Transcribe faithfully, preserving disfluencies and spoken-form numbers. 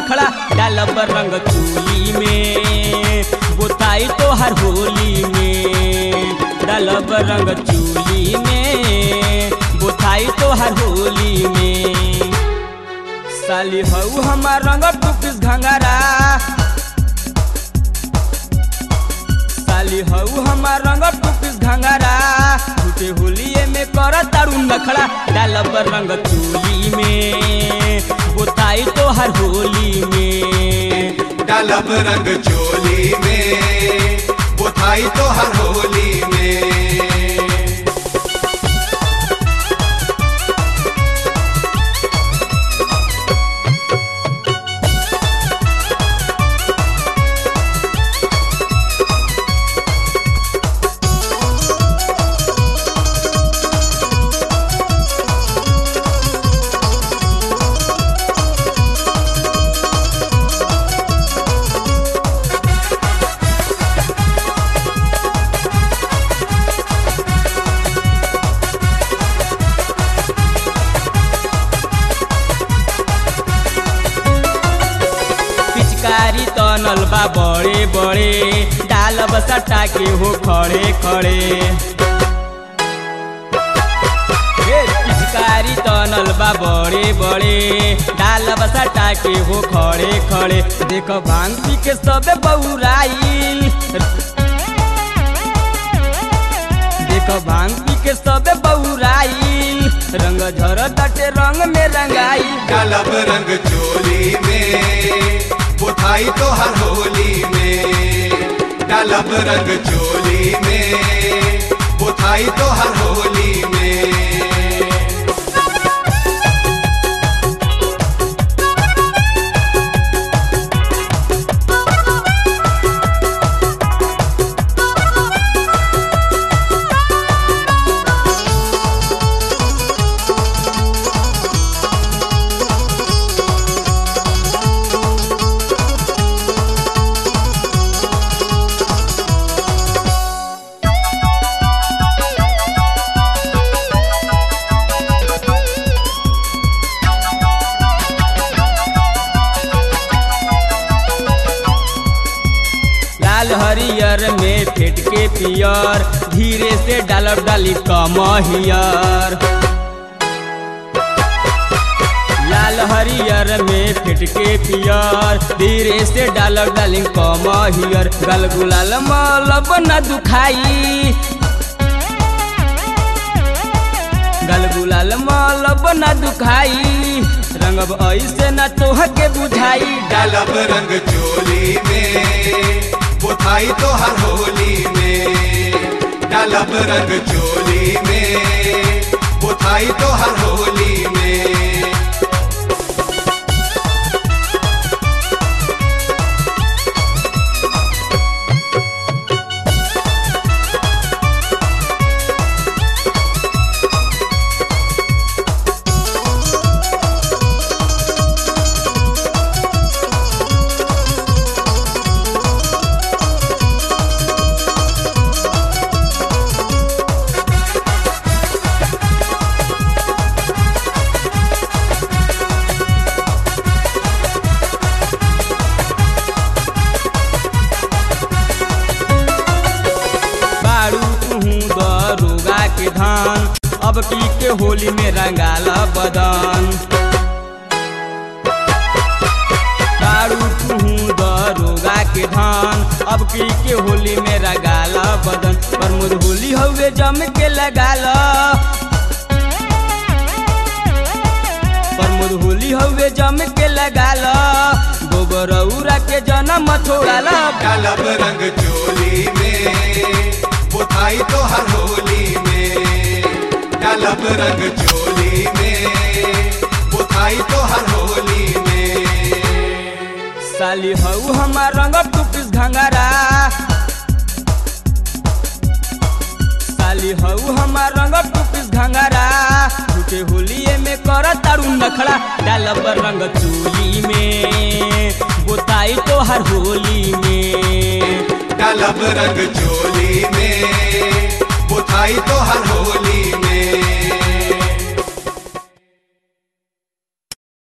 नखड़ा डालब रंग चोली में बुताई तो हर होली में डालब रंग चोली में बुताई तो हर होली में। साली हऊ हमार रंग टूपिस घंगरा साली हऊ हमार रंग टूपिस घंगरा झूठे होलिये में कर तारू नखड़ा डालब रंग चोली में बुताई तो हर होली में डालब रंग चोली में बुताई तो हर होली में। पिचकारी तनल बा बड़े बड़े डालब सटा के हो खड़े खड़े पिचकारी तनल बा बड़े बड़े डालब सटा के हो खड़े खड़े। देख भांग पी के सबे बउराइल देख भांग पी के सबे बउराइल रंग झर तटे रंग में रंगाई डालब रंग चोली में बुताई तो हर होली में डालब रंग चोली में बुताई तो हर होली में। लाल हरियर में फेट के पियर धीरे से डालब डाली कमहियर लाल हरियर में फेट के पियर धीरे से डालब डाली कमहियर गल गुलाल मलब न दुखाई गल गुलाल मलब न दुखाई रंगब ऐसे न तोह के बुझाई डालब रंग चोली में बुताई तो हर होली में डालब रंग चोली में बुताई तो हर होली में। दरोगा के धान अब की के होली में रंगाला बदन दारू तुहू दरोगा के धान अब की के होली में रंगाला बदन प्रमोद होली हवे जम के लगाला प्रमोद होली हवे जम के लगाला गोबरौरा के जन्म छोड़ाला डालब रंग चोली में बुताई तो हर होली में डालब रंग चोली में बुताई तो हर होली में। साली हऊ हमार रंग टूपिस घंगरा साली हऊ हमार रंग टूपिस घंगरा झूठे होलिये में कर तारू नखड़ा डालब रंग चोली में बुताई तो हर होली में डालब रंग चोली में बुताई तो हर होली में।